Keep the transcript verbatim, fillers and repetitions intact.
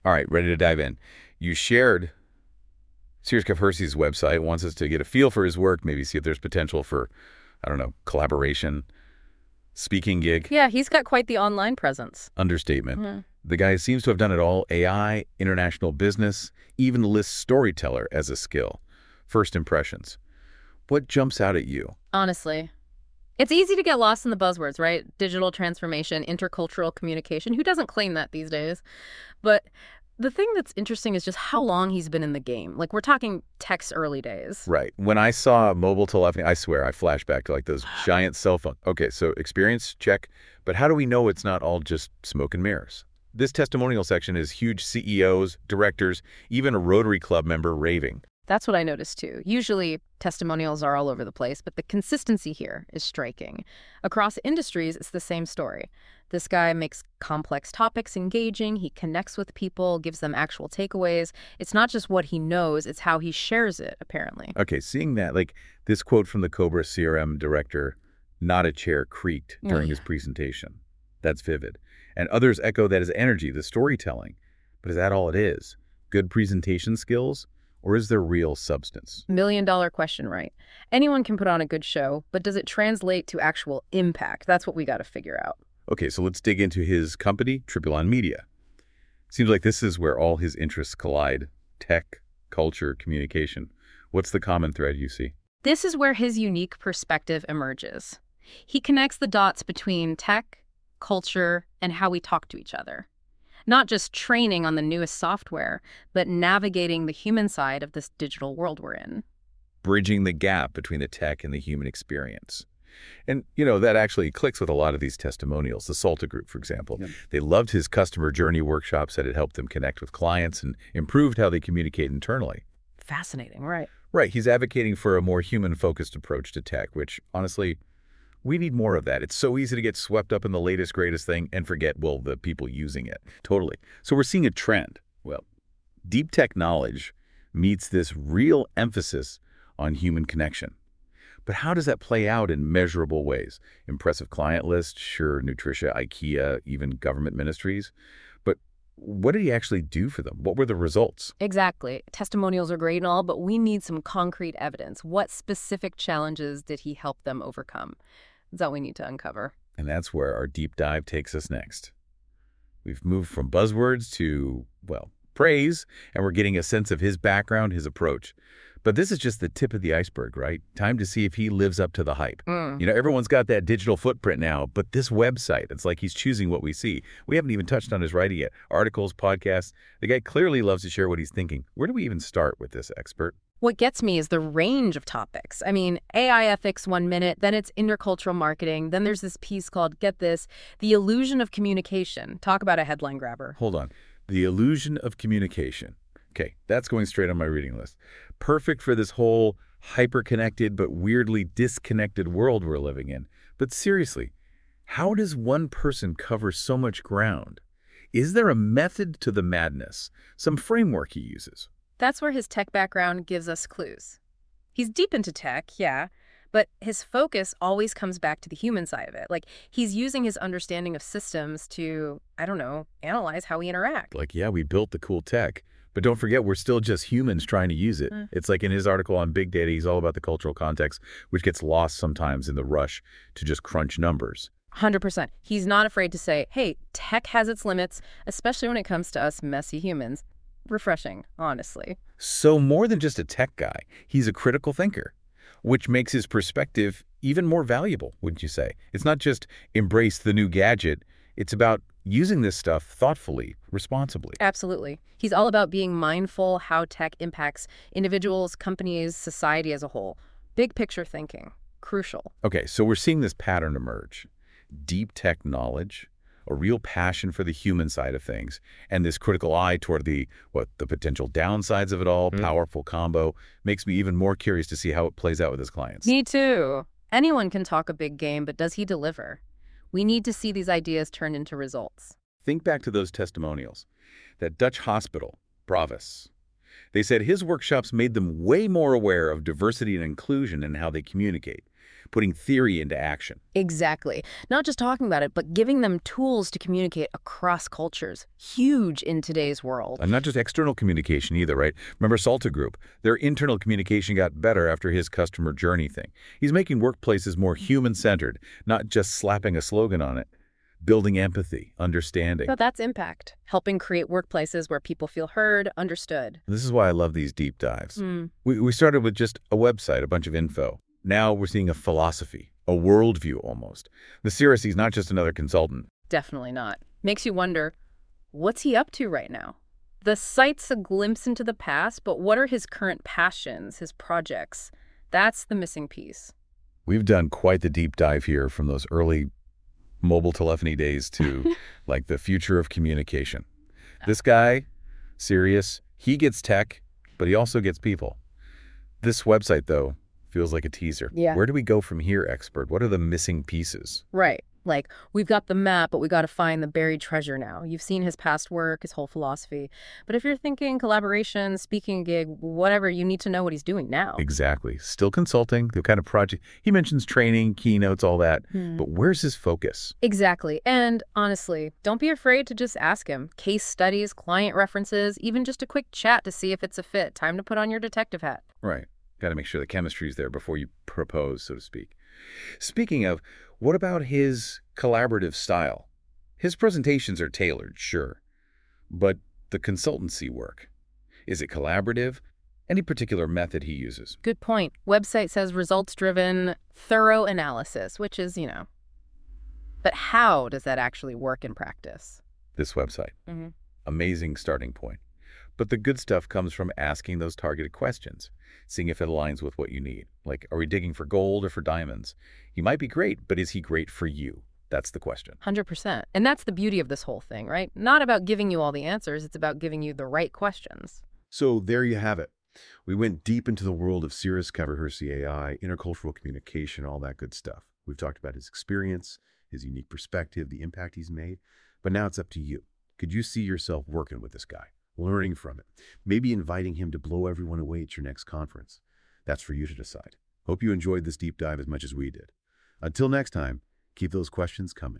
All right, ready to dive in. You shared Sears Kafursi's website, wants us to get a feel for his work, maybe see if there's potential for, I don't know, collaboration, speaking gig. Yeah, he's got quite the online presence. Understatement. Mm-hmm. The guy seems to have done it all: A I, international business, even lists storyteller as a skill. First impressions. What jumps out at you? Honestly, it's easy to get lost in the buzzwords, right? Digital transformation, intercultural communication. Who doesn't claim that these days? But the thing that's interesting is just how long he's been in the game. Like, we're talking tech's early days. Right. When I saw mobile telephony, I swear, I flash back to like those giant cell phones. Okay, so experience, check. But how do we know it's not all just smoke and mirrors? This testimonial section is huge C E Os, directors, even a Rotary Club member raving. That's what I noticed too. Usually testimonials are all over the place, but the consistency here is striking. Across industries, it's the same story. This guy makes complex topics engaging, he connects with people, gives them actual takeaways. It's not just what he knows, it's how he shares it, apparently. Okay, seeing that, like this quote from the Cobra C R M director, not a chair creaked during his presentation. That's vivid. And others echo that as energy, the storytelling. But is that all it is? Good presentation skills? Or is there real substance? Million dollar question, right? Anyone can put on a good show, but does it translate to actual impact? That's what we got to figure out. Okay, so let's dig into his company, Tripulon Media. Seems like this is where all his interests collide. Tech, culture, communication. What's the common thread you see? This is where his unique perspective emerges. He connects the dots between tech, culture, and how we talk to each other. Not just training on the newest software, but navigating the human side of this digital world we're in. Bridging the gap between the tech and the human experience. And, you know, that actually clicks with a lot of these testimonials. The Salta Group, for example. Yeah. They loved his customer journey workshops that had helped them connect with clients and improved how they communicate internally. Fascinating, right? Right. He's advocating for a more human-focused approach to tech, which, honestly, we need more of that. It's so easy to get swept up in the latest, greatest thing and forget, well, the people using it. Totally. So we're seeing a trend. Well, deep tech knowledge meets this real emphasis on human connection. But how does that play out in measurable ways? Impressive client list, sure, Nutricia, IKEA, even government ministries. But what did he actually do for them? What were the results? Exactly. Testimonials are great and all, but we need some concrete evidence. What specific challenges did he help them overcome? That's all we need to uncover. And that's where our deep dive takes us next. We've moved from buzzwords to, well, praise, and we're getting a sense of his background, his approach. But this is just the tip of the iceberg, right? Time to see if he lives up to the hype. Mm. You know, everyone's got that digital footprint now, but this website, it's like he's choosing what we see. We haven't even touched on his writing yet. Articles, podcasts. The guy clearly loves to share what he's thinking. Where do we even start with this expert? What gets me is the range of topics. I mean, A I ethics one minute, then it's intercultural marketing, then there's this piece called, get this, The Illusion of Communication. Talk about a headline grabber. Hold on. The Illusion of Communication. Okay, that's going straight on my reading list. Perfect for this whole hyper-connected but weirdly disconnected world we're living in. But seriously, how does one person cover so much ground? Is there a method to the madness, some framework he uses? That's where his tech background gives us clues. He's deep into tech, yeah, but his focus always comes back to the human side of it. Like, he's using his understanding of systems to, I don't know, analyze how we interact. Like, yeah, we built the cool tech, but don't forget, we're still just humans trying to use it. Mm. It's like in his article on big data, he's all about the cultural context, which gets lost sometimes in the rush to just crunch numbers. one hundred percent. He's not afraid to say, hey, tech has its limits, especially when it comes to us messy humans. Refreshing, honestly. So more than just a tech guy, he's a critical thinker, which makes his perspective even more valuable, wouldn't you say? It's not just embrace the new gadget. It's about using this stuff thoughtfully, responsibly. Absolutely. He's all about being mindful how tech impacts individuals, companies, society as a whole. Big picture thinking. Crucial. Okay, so we're seeing this pattern emerge. Deep tech knowledge, a real passion for the human side of things, and this critical eye toward the, what, the potential downsides of it all, mm. powerful combo, makes me even more curious to see how it plays out with his clients. Me too. Anyone can talk a big game, but does he deliver? We need to see these ideas turn into results. Think back to those testimonials. That Dutch hospital, Bravus. They said his workshops made them way more aware of diversity and inclusion in how they communicate. putting theory into action. Exactly. Not just talking about it, but giving them tools to communicate across cultures. Huge in today's world. And not just external communication either, right? Remember Salta Group? Their internal communication got better after his customer journey thing. He's making workplaces more human-centered, not just slapping a slogan on it. Building empathy, understanding. So that's impact. Helping create workplaces where people feel heard, understood. This is why I love these deep dives. Mm. We, we started with just a website, a bunch of info. Now we're seeing a philosophy, a worldview almost. The Cirrus is not just another consultant. Definitely not. Makes you wonder, what's he up to right now? The site's a glimpse into the past, but what are his current passions, his projects? That's the missing piece. We've done quite the deep dive here, from those early mobile telephony days to like the future of communication. This guy, Sirius, he gets tech, but he also gets people. This website, though, feels like a teaser. Yeah. Where do we go from here, expert? What are the missing pieces? Right. Like, we've got the map, but we got to find the buried treasure now. You've seen his past work, his whole philosophy. But if you're thinking collaboration, speaking gig, whatever, you need to know what he's doing now. Exactly. Still consulting, the kind of project. He mentions training, keynotes, all that. Hmm. But where's his focus? Exactly. And honestly, don't be afraid to just ask him. Case studies, client references, even just a quick chat to see if it's a fit. Time to put on your detective hat. Right. Got to make sure the chemistry's there before you propose, so to speak. Speaking of, what about his collaborative style? His presentations are tailored, sure. But the consultancy work, is it collaborative? Any particular method he uses? Good point. Website says results-driven, thorough analysis, which is, you know. But how does that actually work in practice? This website. Mm-hmm. Amazing starting point. But the good stuff comes from asking those targeted questions, seeing if it aligns with what you need. Like, are we digging for gold or for diamonds? He might be great, but is he great for you? That's the question. one hundred percent. And that's the beauty of this whole thing, right? Not about giving you all the answers. It's about giving you the right questions. So there you have it. We went deep into the world of Cirrus Cavahursi A I, intercultural communication, all that good stuff. We've talked about his experience, his unique perspective, the impact he's made. But now it's up to you. Could you see yourself working with this guy, learning from it, maybe inviting him to blow everyone away at your next conference? That's for you to decide. Hope you enjoyed this deep dive as much as we did. Until next time, keep those questions coming.